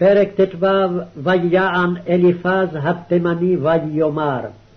פרק ט"ו. ויען אליפז התימני ויאמר,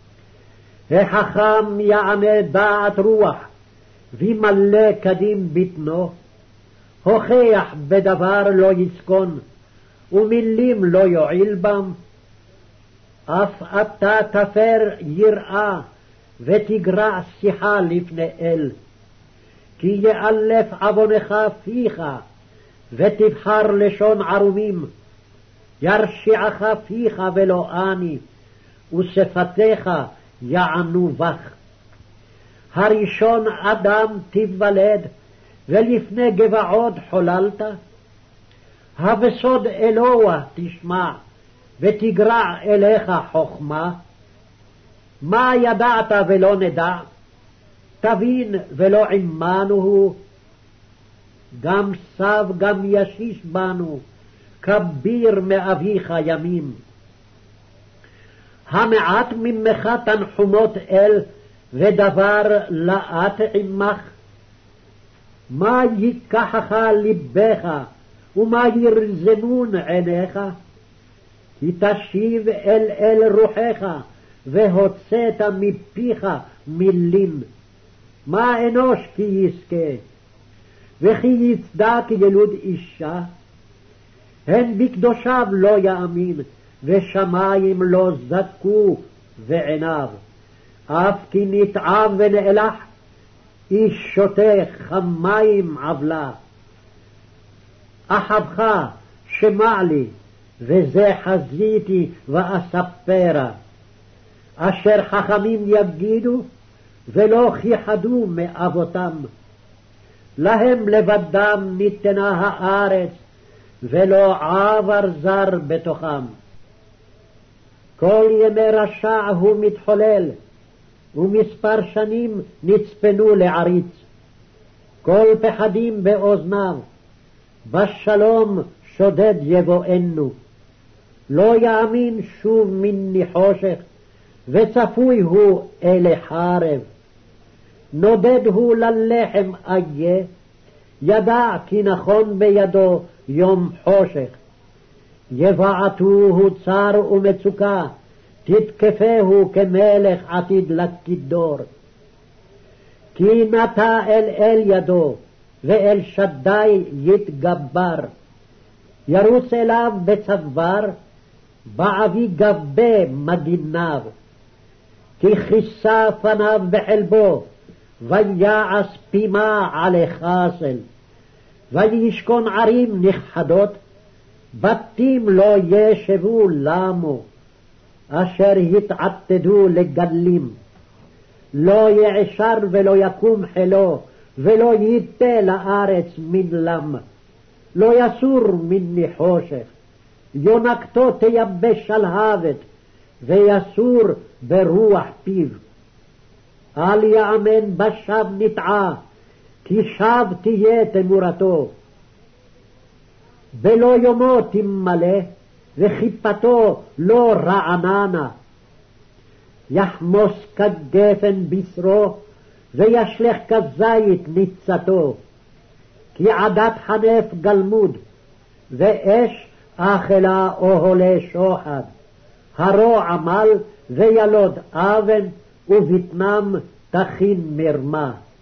החכם יענה דעת רוח, וימלא קדים בטנו, הוכח בדבר לא יסכון, ומילים לא יועיל בם. אף אתה תפר יראה, ותגרע שיחה לפני אל. כי יאלף עוונך פיך, ותבחר לשון ערומים. ירשיעך פיך ולא אני, ושפתיך יענו בך. הראשון אדם תיוולד, ולפני גבעות חוללת. הבסוד אלוה תשמע, ותגרע אליך חכמה. מה ידעת ולא נדע? תבין ולא עמנו הוא. גם סב גם ישיש בנו, כביר מאביך ימים. המעט ממך תנחומות אל, ודבר לאט עמך. מה ייקחך לבך, ומה ירזמון עיניך? כי תשיב אל רוחך, והוצאת מפיך מילים. מה אנוש כי יזכה, וכי יצדק ילוד אישה? הן בקדושיו לא יאמין, ושמיים לא זכו ועיניו. אף כי נתעב ונאלח, איש שותה חמים עבלה. אחבך שמע לי, וזה חזיתי ואספרה. אשר חכמים יגידו, ולא כיחדו מאבותם. להם לבדם ניתנה הארץ, ולא עבר זר בתוכם. כל ימי רשע הוא מתחולל, ומספר שנים נצפנו לעריץ. כל פחדים באוזניו, בשלום שודד יבואנו. לא יאמין שוב מני חושך, וצפוי הוא אלי חרב. נודד הוא ללחם איה, ידע כי נכון בידו יום חושך. יבעתוהו צר ומצוקה, תתקפהו כמלך עתיד לכידור. כי נטע אל ידו, ואל שדי יתגבר. ירוץ אליו בצוואר, בעבי גבה מגיניו. כי כיסה פניו בחלבו, ויעש פימה עלי חסל. וישכון ערים נכחדות, בתים לא ישבו למו, אשר התעתדו לגלים. לא יעשר ולא יקום חילו, ולא ייתה לארץ מן לם. לא יסור מני חושך, יונקתו תייבש שלהבת, ויסור ברוח פיו. אל יאמן בשב נטעה, כי שב תהיה תמורתו. בלא יומו תמלא, וכיפתו לא רעננה. יחמוס כגפן בשרו, וישלך כזית ניצתו. כי עדת חנף גלמוד, ואש אכלה אוהלי שוחד. הרו עמל וילוד אבן, ובטנם תכין מרמה.